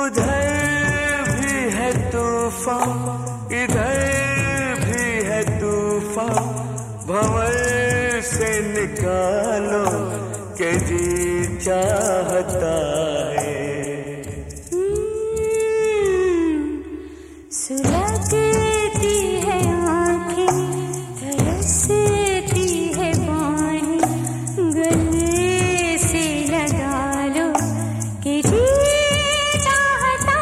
उधर भी है तूफान, इधर भी है तूफान, भंवर से निकालो के जी चाहता है। सुलगती है आँखें, तरसती है बाहें, गले से लगा लो कि जी चाहता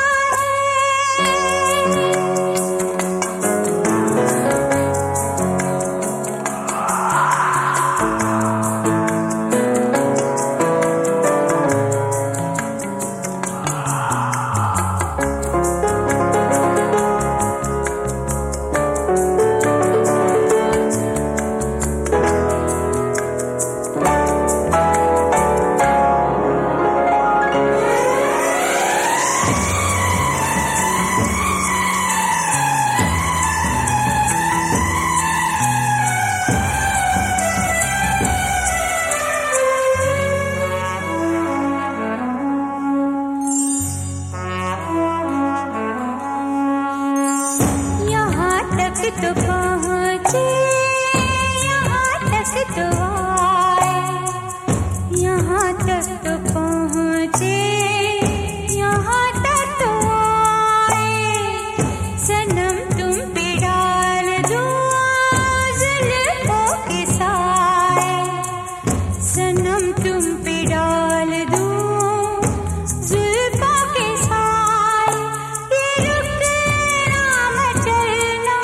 तो पहुँचे, यहाँ तक तो आए, यहाँ तक तो पहुँचे, यहाँ तक तो आए। सनम तुम पे डाल दो जुल्फों के साए, सनम तुम पे डाल दो जुल्फों के साए। ये रुकना मचलना,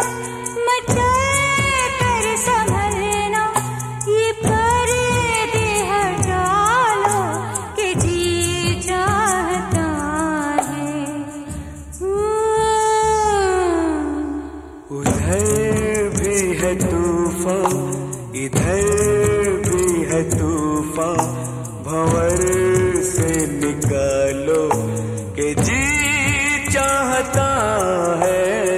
कर संभलना, ये पर्दे हटा लो कि जी चाहता है। उधर भी है तूफान, इधर भी है तूफान, भंवर से निकालो कि जी चाहता है।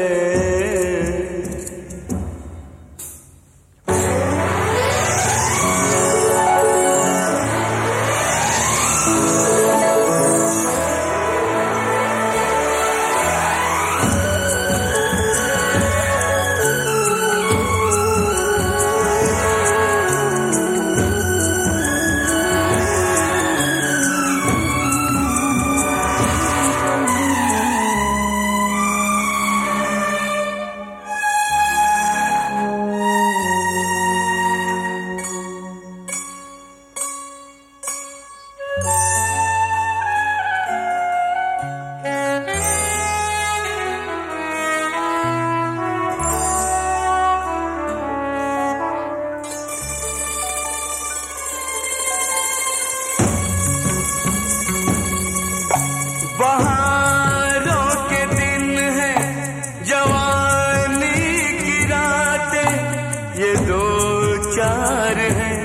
बहारों के दिन है, जवानी की रातें, ये दो चार हैं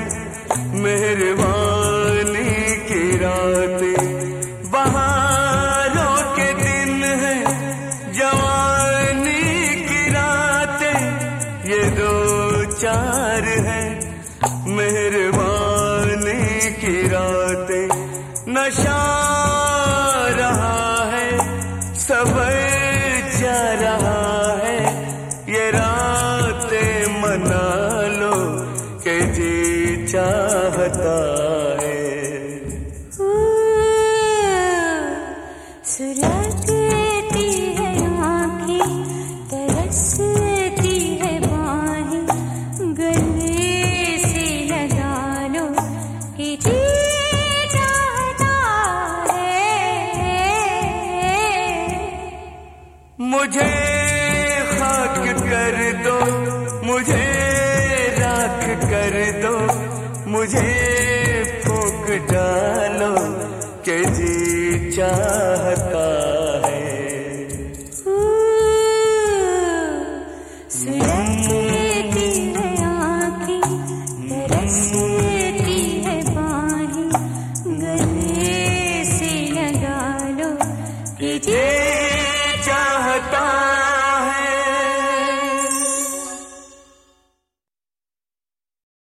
मेहरबानी की रातें। बहारों के दिन है, जवानी की रातें, ये दो चार हैं मेहरबानी की रातें। नशा रहा है, सबर जा रहा है, ये रातें मना लो के जी चाहता है। सुलगती है आँखें, तरसती है बाहें, गले से लगा लो कि जी मुझे खाक कर दो, मुझे राख कर दो, मुझे